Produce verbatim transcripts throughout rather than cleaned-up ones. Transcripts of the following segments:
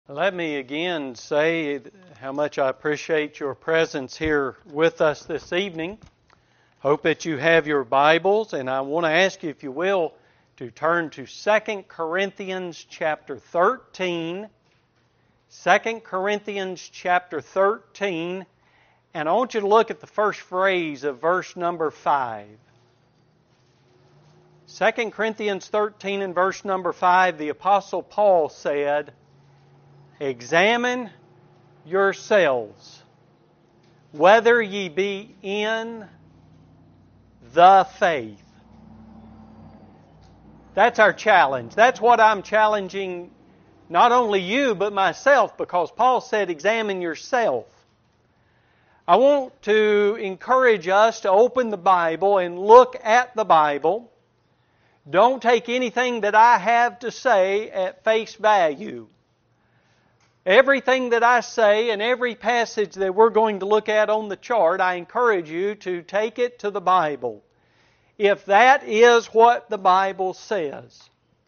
Let me again say how much I appreciate your presence here with us this evening. Hope that you have your Bibles, and I want to ask you, if you will, to turn to Second Corinthians chapter thirteen. Second Corinthians chapter thirteen, and I want you to look at the first phrase of verse number five. Second Corinthians thirteen and verse number five, the Apostle Paul said, "Examine yourselves, whether ye be in the faith." That's our challenge. That's what I'm challenging not only you, but myself, because Paul said, examine yourself. I want to encourage us to open the Bible and look at the Bible. Don't take anything that I have to say at face value. Everything that I say and every passage that we're going to look at on the chart, I encourage you to take it to the Bible, if that is what the Bible says.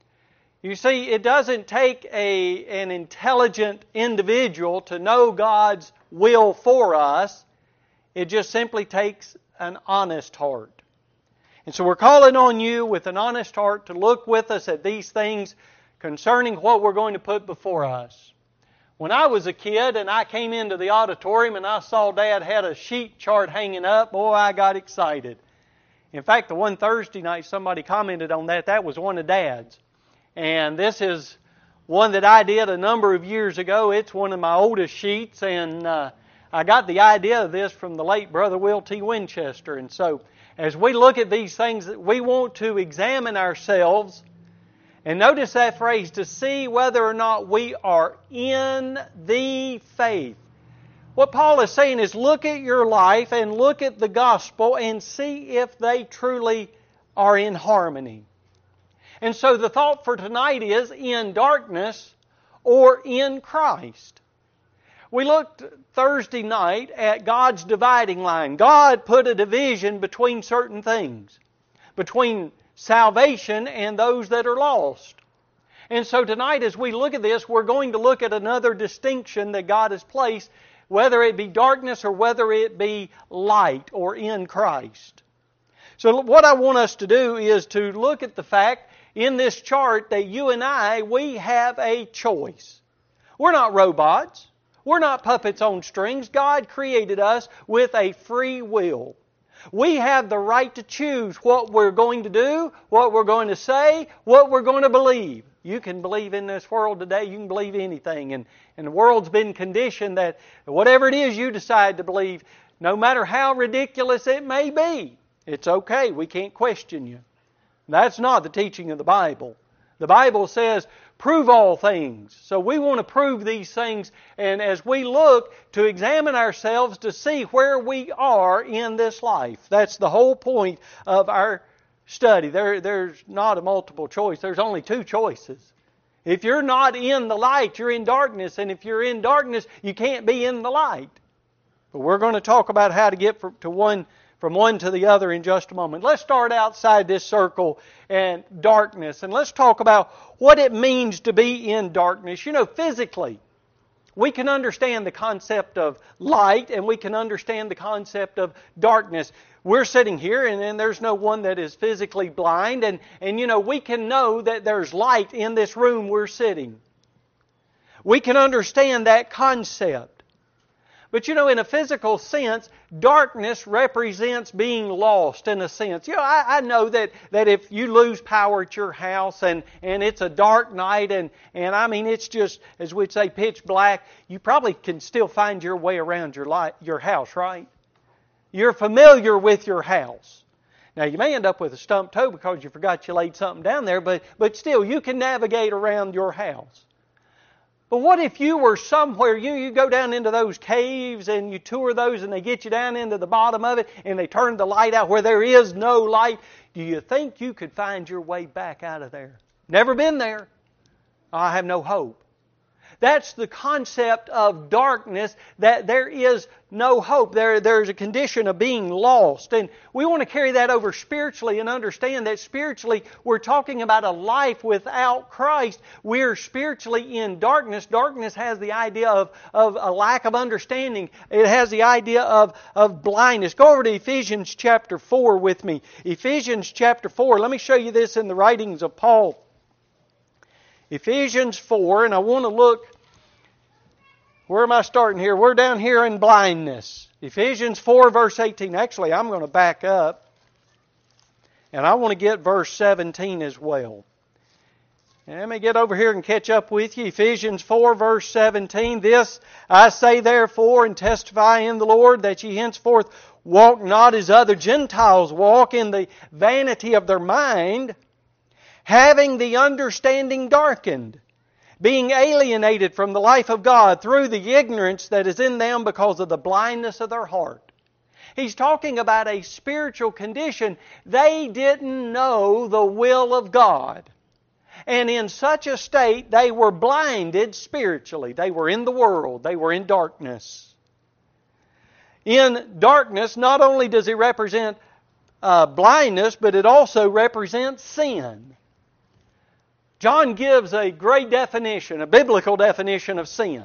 You see, it doesn't take a, an intelligent individual to know God's will for us. It just simply takes an honest heart. And so we're calling on you with an honest heart to look with us at these things concerning what we're going to put before us. When I was a kid and I came into the auditorium and I saw Dad had a sheet chart hanging up, boy, I got excited. In fact, the one Thursday night somebody commented on that, that was one of Dad's. And this is one that I did a number of years ago. It's one of my oldest sheets, and uh, I got the idea of this from the late Brother Will T. Winchester. And so, as we look at these things, we want to examine ourselves. And notice that phrase, to see whether or not we are in the faith. What Paul is saying is look at your life and look at the gospel and see if they truly are in harmony. And so the thought for tonight is in darkness or in Christ. We looked Thursday night at God's dividing line. God put a division between certain things, between salvation and those that are lost. And so tonight as we look at this, we're going to look at another distinction that God has placed, whether it be darkness or whether it be light or in Christ. So what I want us to do is to look at the fact in this chart that you and I, we have a choice. We're not robots. We're not puppets on strings. God created us with a free will. We have the right to choose what we're going to do, what we're going to say, what we're going to believe. You can believe in this world today, you can believe anything. And, and the world's been conditioned that whatever it is you decide to believe, no matter how ridiculous it may be, it's okay. We can't question you. That's not the teaching of the Bible. The Bible says, prove all things. So we want to prove these things, and as we look to examine ourselves to see where we are in this life. That's the whole point of our study. There, there's not a multiple choice. There's only two choices. If you're not in the light, you're in darkness, and if you're in darkness, you can't be in the light. But we're going to talk about how to get from, to one from one to the other in just a moment. Let's start outside this circle and darkness, and let's talk about what it means to be in darkness. You know, physically, we can understand the concept of light, and we can understand the concept of darkness. We're sitting here, and, and there's no one that is physically blind, and, and you know, we can know that there's light in this room we're sitting. We can understand that concept. But you know, in a physical sense, darkness represents being lost in a sense. You know, I, I know that, that if you lose power at your house and, and it's a dark night and, and I mean it's just, as we'd say, pitch black, you probably can still find your way around your light, your house, right? You're familiar with your house. Now you may end up with a stumped toe because you forgot you laid something down there, but, but still you can navigate around your house. But what if you were somewhere, you, you go down into those caves and you tour those and they get you down into the bottom of it and they turn the light out where there is no light. Do you think you could find your way back out of there? Never been there. I have no hope. That's the concept of darkness, that there is no hope. There, there's a condition of being lost. And we want to carry that over spiritually and understand that spiritually we're talking about a life without Christ. We're spiritually in darkness. Darkness has the idea of, of a lack of understanding. It has the idea of, of blindness. Go over to Ephesians chapter four with me. Ephesians chapter four. Let me show you this in the writings of Paul. Ephesians four, and I want to look, where am I starting here? We're down here in blindness. Ephesians four, verse eighteen. Actually, I'm going to back up, and I want to get verse seventeen as well. And let me get over here and catch up with you. Ephesians four, verse seventeen. This I say therefore, and testify in the Lord, that ye henceforth walk not as other Gentiles walk, in the vanity of their mind, having the understanding darkened, being alienated from the life of God through the ignorance that is in them because of the blindness of their heart. He's talking about a spiritual condition. They didn't know the will of God. And in such a state, they were blinded spiritually. They were in the world. They were in darkness. In darkness, not only does it represent uh, blindness, but it also represents sin. John gives a great definition, a biblical definition of sin.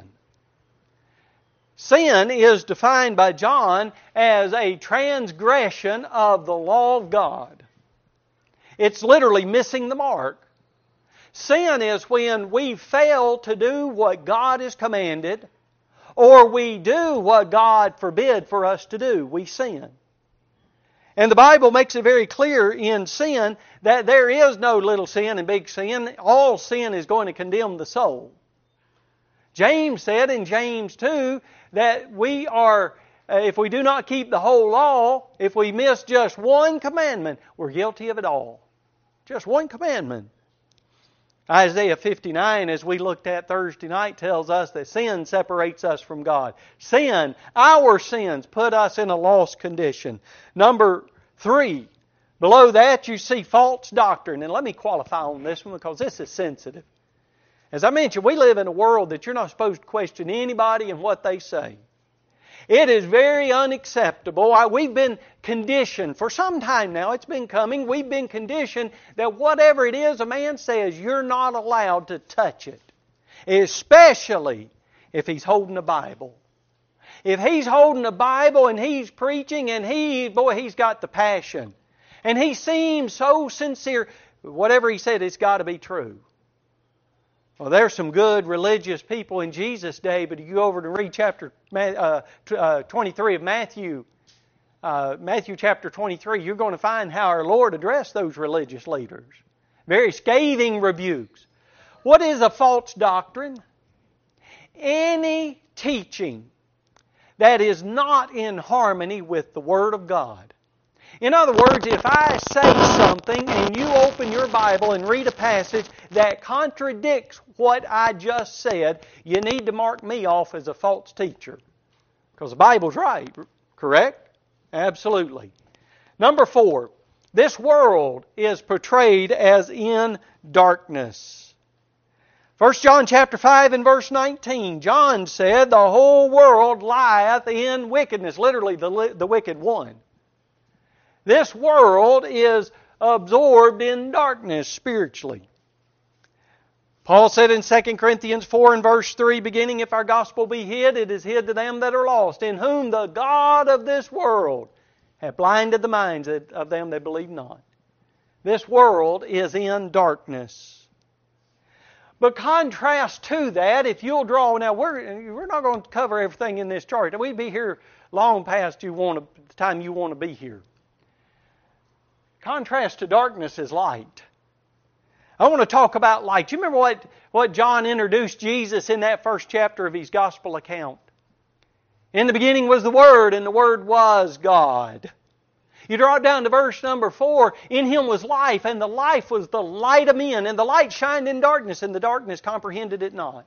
Sin is defined by John as a transgression of the law of God. It's literally missing the mark. Sin is when we fail to do what God has commanded, or we do what God forbid for us to do. We sin. And the Bible makes it very clear in sin that there is no little sin and big sin. All sin is going to condemn the soul. James said in James two that we are, if we do not keep the whole law, if we miss just one commandment, we're guilty of it all. Just one commandment. Isaiah fifty-nine, as we looked at Thursday night, tells us that sin separates us from God. Sin, our sins, put us in a lost condition. Number three, below that you see false doctrine. And let me qualify on this one because this is sensitive. As I mentioned, we live in a world that you're not supposed to question anybody and what they say. It is very unacceptable. We've been conditioned for some time now. It's been coming. We've been conditioned that whatever it is a man says, you're not allowed to touch it. Especially if he's holding a Bible. If he's holding a Bible and he's preaching and he, boy, he's got the passion. And he seems so sincere. Whatever he said, it's got to be true. Well, there's some good religious people in Jesus' day, but if you go over to read chapter uh, twenty-three of Matthew, uh, Matthew chapter twenty-three, you're going to find how our Lord addressed those religious leaders. Very scathing rebukes. What is a false doctrine? Any teaching that is not in harmony with the Word of God. In other words, if I say something and you open your Bible and read a passage that contradicts what I just said, you need to mark me off as a false teacher. Because the Bible's right, correct? Absolutely. Number four, this world is portrayed as in darkness. First John chapter five and verse nineteen, John said, the whole world lieth in wickedness. Literally, the, the wicked one. This world is absorbed in darkness spiritually. Paul said in Second Corinthians four and verse three, beginning, if our gospel be hid, it is hid to them that are lost, in whom the God of this world hath blinded the minds of them that believe not. This world is in darkness. But contrast to that, if you'll draw, now we're, we're not going to cover everything in this chart. We'd be here long past you want to, the time you want to be here. Contrast to darkness is light. I want to talk about light. You remember what, what John introduced Jesus in that first chapter of his gospel account? In the beginning was the Word, and the Word was God. You draw it down to verse number four. In Him was life, and the life was the light of men, and the light shined in darkness, and the darkness comprehended it not.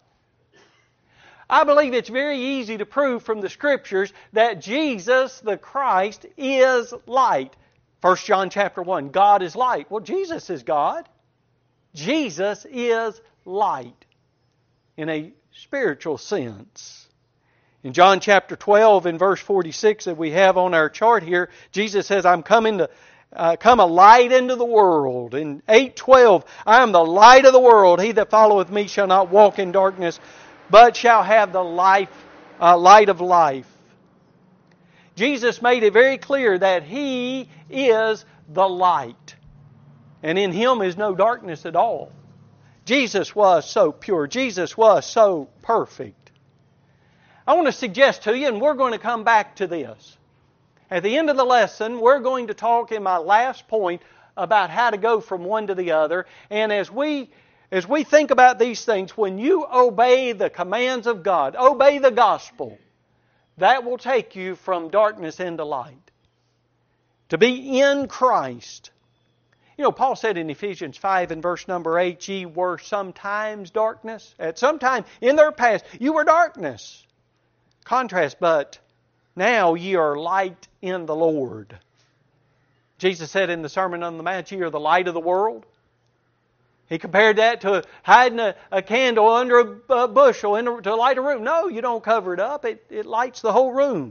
I believe it's very easy to prove from the Scriptures that Jesus, the Christ, is light. First John chapter one, God is light. Well, Jesus is God. Jesus is light in a spiritual sense. In John chapter twelve, in verse forty-six that we have on our chart here, Jesus says, I'm coming to uh, come a light into the world. In eight twelve, I am the light of the world. He that followeth me shall not walk in darkness, but shall have the life, uh, light of life. Jesus made it very clear that He is the light. And in Him is no darkness at all. Jesus was so pure. Jesus was so perfect. I want to suggest to you, and we're going to come back to this. At the end of the lesson, we're going to talk in my last point about how to go from one to the other. And as we as we think about these things, when you obey the commands of God, obey the gospel, that will take you from darkness into light. To be in Christ. You know, Paul said in Ephesians five and verse number eight, ye were sometimes darkness. At some time in their past, you were darkness. Contrast, but now ye are light in the Lord. Jesus said in the Sermon on the Mount, ye are the light of the world. He compared that to hiding a, a candle under a, a bushel in a, to light a room. No, you don't cover it up. It, it lights the whole room.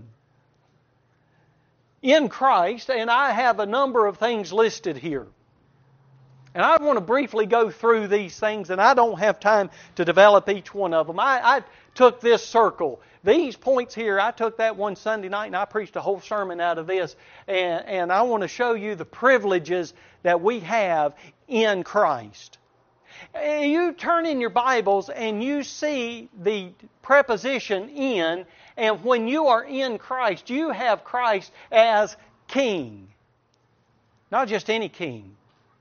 In Christ, and I have a number of things listed here. And I want to briefly go through these things, and I don't have time to develop each one of them. I, I took this circle. These points here, I took that one Sunday night, and I preached a whole sermon out of this. And, and I want to show you the privileges that we have in Christ. You turn in your Bibles, and you see the preposition in, and when you are in Christ, you have Christ as King. Not just any king.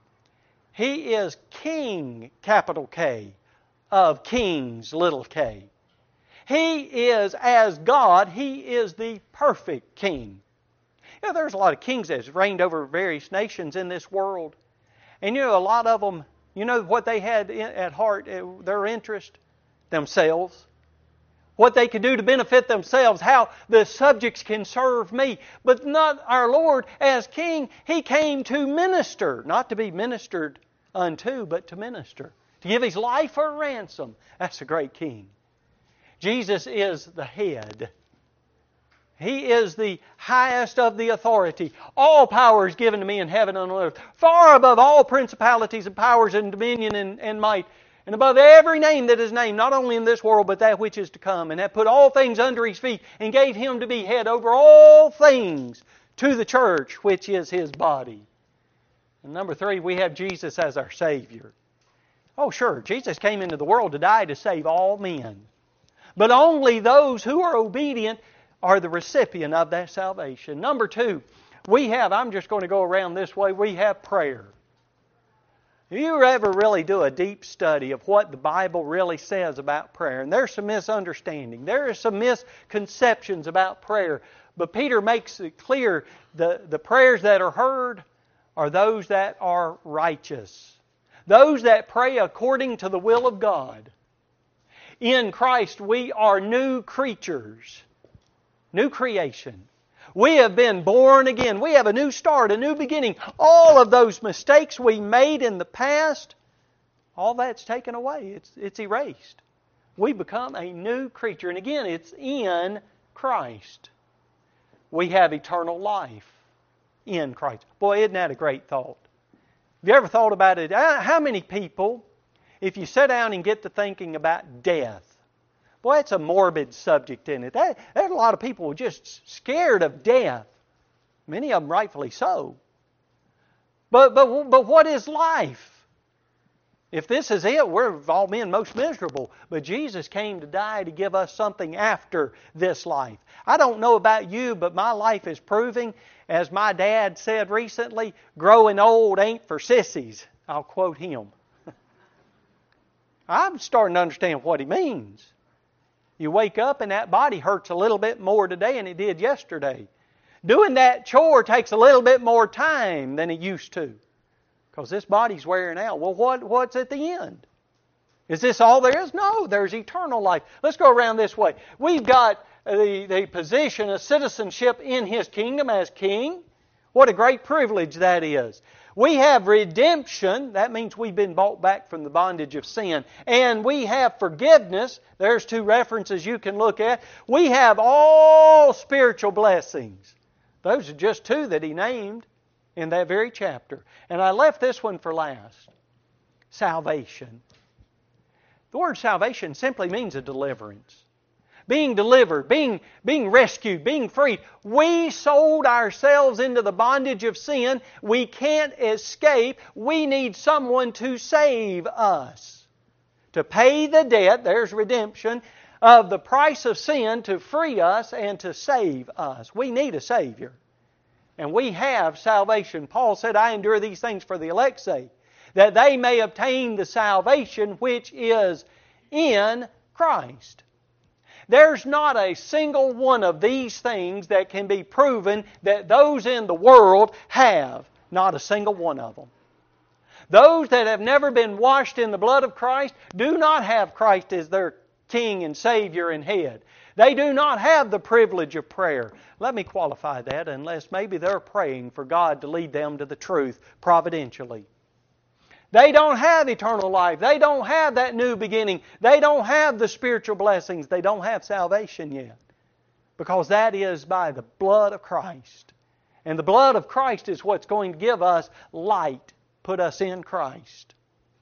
He is King, capital K, of kings, little k. He is, as God, He is the perfect King. You know, there's a lot of kings that have reigned over various nations in this world. And you know, a lot of them, you know what they had at heart, their interest? Themselves. What they could do to benefit themselves, how the subjects can serve me. But not our Lord as King. He came to minister, not to be ministered unto, but to minister. To give His life for a ransom. That's a great King. Jesus is the head. He is the highest of the authority. All power is given to me in heaven and on earth. Far above all principalities and powers and dominion and, and might. And above every name that is named, not only in this world, but that which is to come. And hath put all things under His feet, and gave Him to be head over all things to the church, which is His body. And number three, we have Jesus as our Savior. Oh, sure, Jesus came into the world to die to save all men. But only those who are obedient are the recipient of that salvation. Number two, we have, I'm just going to go around this way, we have prayer. If you ever really do a deep study of what the Bible really says about prayer, and there's some misunderstanding, there are some misconceptions about prayer, but Peter makes it clear the, the prayers that are heard are those that are righteous. Those that pray according to the will of God. In Christ we are new creatures, new creation. We have been born again. We have a new start, a new beginning. All of those mistakes we made in the past, all that's taken away. It's, it's erased. We become a new creature. And again, it's in Christ. We have eternal life in Christ. Boy, isn't that a great thought? Have you ever thought about it? How many people, if you sit down and get to thinking about death, boy, it's a morbid subject in it. That, there's a lot of people just scared of death. Many of them rightfully so. But, but, but what is life? If this is it, we're all men most miserable. But Jesus came to die to give us something after this life. I don't know about you, but my life is proving, as my dad said recently, growing old ain't for sissies. I'll quote him. I'm starting to understand what he means. You wake up and that body hurts a little bit more today than it did yesterday. Doing that chore takes a little bit more time than it used to. Because this body's wearing out. Well, what, what's at the end? Is this all there is? No, there's eternal life. Let's go around this way. We've got the, the position of citizenship in His kingdom as King. What a great privilege that is. We have redemption. That means we've been bought back from the bondage of sin. And we have forgiveness. There's two references you can look at. We have all spiritual blessings. Those are just two that he named in that very chapter. And I left this one for last. Salvation. The word salvation simply means a deliverance. Being delivered, being, being rescued, being freed. We sold ourselves into the bondage of sin. We can't escape. We need someone to save us. To pay the debt, there's redemption, of the price of sin, to free us and to save us. We need a Savior. And we have salvation. Paul said, I endure these things for the elect's sake, that they may obtain the salvation which is in Christ. There's not a single one of these things that can be proven that those in the world have. Not a single one of them. Those that have never been washed in the blood of Christ do not have Christ as their King and Savior and Head. They do not have the privilege of prayer. Let me qualify that, unless maybe they're praying for God to lead them to the truth providentially. They don't have eternal life. They don't have that new beginning. They don't have the spiritual blessings. They don't have salvation yet. Because that is by the blood of Christ. And the blood of Christ is what's going to give us light, put us in Christ.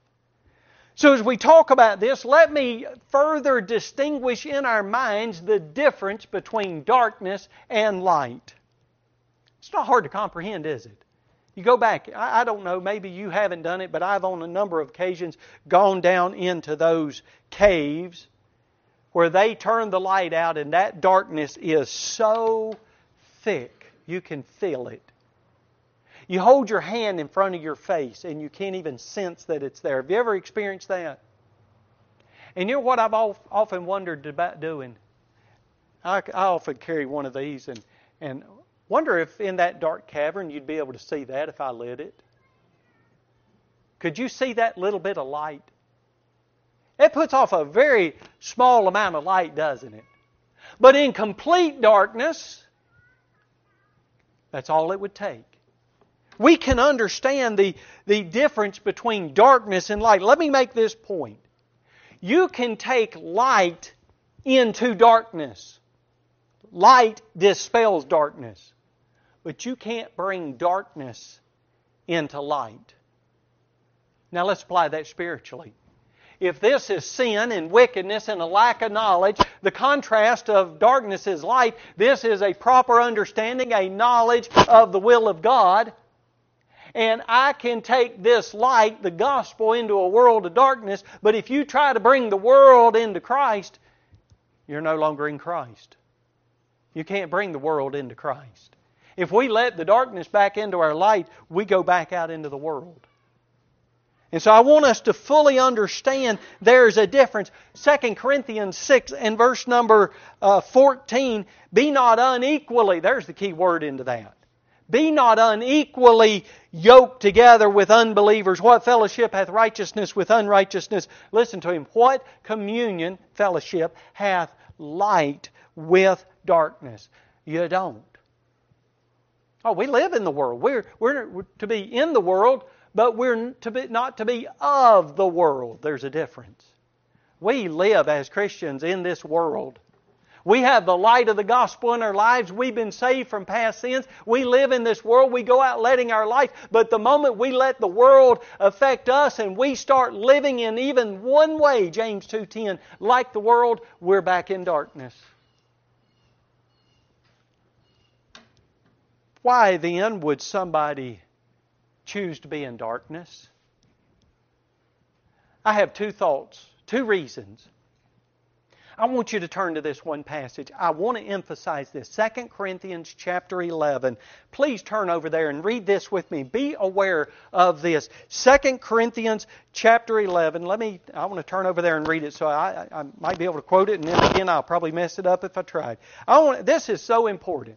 So as we talk about this, let me further distinguish in our minds the difference between darkness and light. It's not hard to comprehend, is it? You go back, I don't know, maybe you haven't done it, but I've on a number of occasions gone down into those caves where they turn the light out and that darkness is so thick you can feel it. You hold your hand in front of your face and you can't even sense that it's there. Have you ever experienced that? And you know what I've often wondered about doing? I, I often carry one of these and, and wonder if in that dark cavern you'd be able to see that if I lit it. Could you see that little bit of light? It puts off a very small amount of light, doesn't it? But in complete darkness, that's all it would take. We can understand the, the difference between darkness and light. Let me make this point. You can take light into darkness. Light dispels darkness. But you can't bring darkness into light. Now let's apply that spiritually. If this is sin and wickedness and a lack of knowledge, the contrast of darkness is light, this is a proper understanding, a knowledge of the will of God. And I can take this light, the gospel, into a world of darkness, but if you try to bring the world into Christ, you're no longer in Christ. You can't bring the world into Christ. If we let the darkness back into our light, we go back out into the world. And so I want us to fully understand there's a difference. Second Corinthians six and verse number uh, fourteen, be not unequally, there's the key word into that. Be not unequally yoked together with unbelievers. What fellowship hath righteousness with unrighteousness? Listen to him. What communion, fellowship, hath light with darkness? You don't. Oh, we live in the world. We're, we're, we're to be in the world, but we're to be, not to be of the world. There's a difference. We live as Christians in this world. We have the light of the gospel in our lives. We've been saved from past sins. We live in this world. We go out letting our life. But the moment we let the world affect us and we start living in even one way, James two ten, like the world, we're back in darkness. Why then would somebody choose to be in darkness? I have two thoughts, two reasons. I want you to turn to this one passage. I want to emphasize this. Second Corinthians chapter eleven. Please turn over there and read this with me. Be aware of this. Second Corinthians chapter eleven. Let me, I want to turn over there and read it so I, I might be able to quote it, and then again I'll probably mess it up if I tried. I want, this is so important.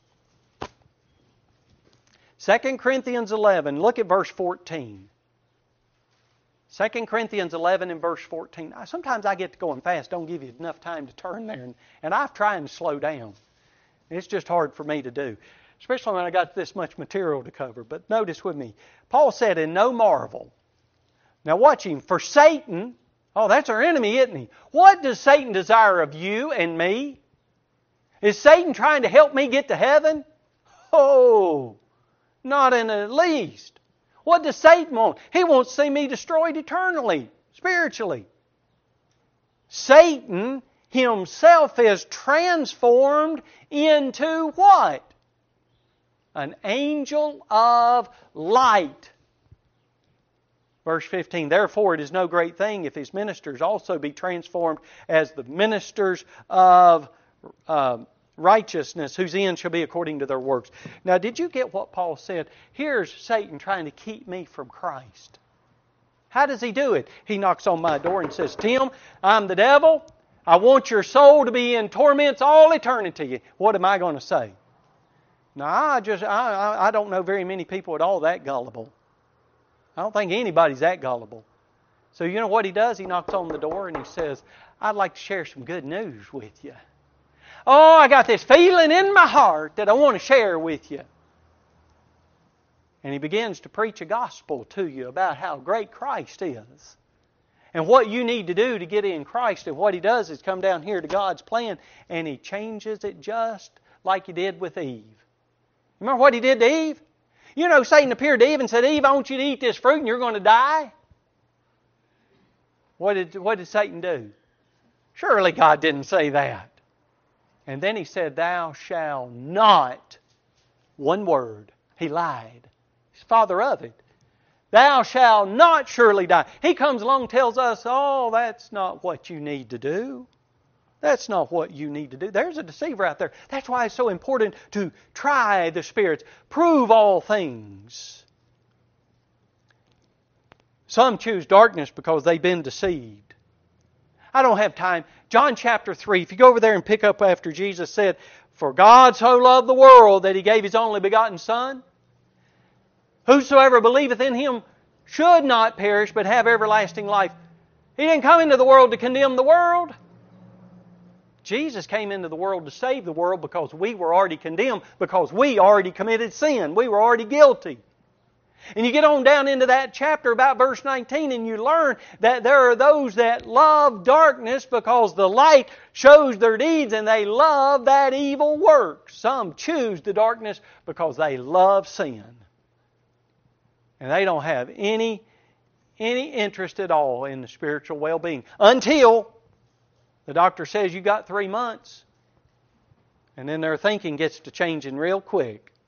Second Corinthians eleven, look at verse fourteen. Second Corinthians eleven and verse fourteen. Sometimes I get to going fast, don't give you enough time to turn there. And, and I've tried to slow down. It's just hard for me to do. especially when I got this much material to cover. But notice with me, Paul said, "And no marvel." Now watch him. For Satan, oh, that's our enemy, isn't he? What does Satan desire of you and me? Is Satan trying to help me get to heaven? Oh, not in the least. What does Satan want? He wants to see me destroyed eternally, spiritually. Satan himself is transformed into what? An angel of light. Verse fifteen, therefore it is no great thing if his ministers also be transformed as the ministers of uh, righteousness, whose end shall be according to their works. Now, did you get what Paul said? Here's Satan trying to keep me from Christ. How does he do it? He knocks on my door and says, "Tim, I'm the devil. I want your soul to be in torments all eternity." What am I going to say? Now, I just I, I don't know very many people at all that gullible. I don't think anybody's that gullible. So you know what he does? He knocks on the door and he says, "I'd like to share some good news with you. Oh, I got this feeling in my heart that I want to share with you." And he begins to preach a gospel to you about how great Christ is. And what you need to do to get in Christ. And what he does is come down here to God's plan and he changes it just like he did with Eve. Remember what he did to Eve? You know, Satan appeared to Eve and said, "Eve, I want you to eat this fruit and you're going to die." What did, what did Satan do? Surely God didn't say that. And then he said, "Thou shalt not." One word. He lied. He's father of it. "Thou shalt not surely die." He comes along and tells us, "Oh, that's not what you need to do. That's not what you need to do." There's a deceiver out there. That's why it's so important to try the spirits. Prove all things. Some choose darkness because they've been deceived. I don't have time. John chapter three, if you go over there and pick up after Jesus said, "For God so loved the world that He gave His only begotten Son. Whosoever believeth in Him should not perish but have everlasting life." He didn't come into the world to condemn the world. Jesus came into the world to save the world because we were already condemned, because we already committed sin. We were already guilty. And you get on down into that chapter about verse nineteen and you learn that there are those that love darkness because the light shows their deeds and they love that evil work. Some choose the darkness because they love sin. And they don't have any, any interest at all in the spiritual well-being until the doctor says you got three months. And then their thinking gets to changing real quick.